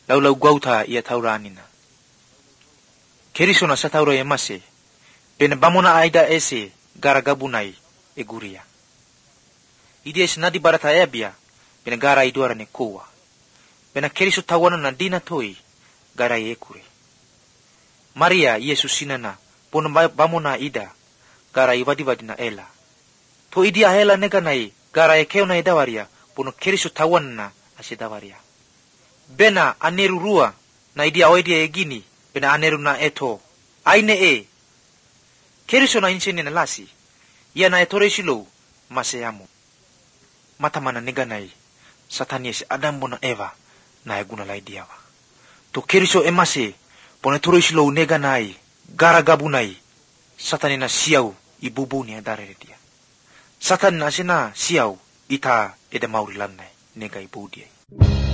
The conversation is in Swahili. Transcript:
laulau gauta ia tauranina. Keriso na satauro emase, pena bamona aida ese gara gabunai eguria. Idia senadi barata ebia, pena gara iduara ne koa. Pena keriso tawana na dina toi, gara ekure. Maria Yesus sinana, pona bamona ida, gara ivadi na ela. To idia hela neganai, gara ekeo na edawaria, pono keriso tawana na ase dawaria. Bena aneru rua, na idia oedia egini, pena aneru na eto. Aine keriso na insene na lasi, ia na etore silo, maseamu. Matamana neganai, satani ese Adam bona Eva, na eguna lai diawa. To keriso emase, pone tore silo neganai, gara gabunai, satani na siau, ibubu ni adare dia. Satani na sena siau, ita eda mauri lanai, nega ibu dia.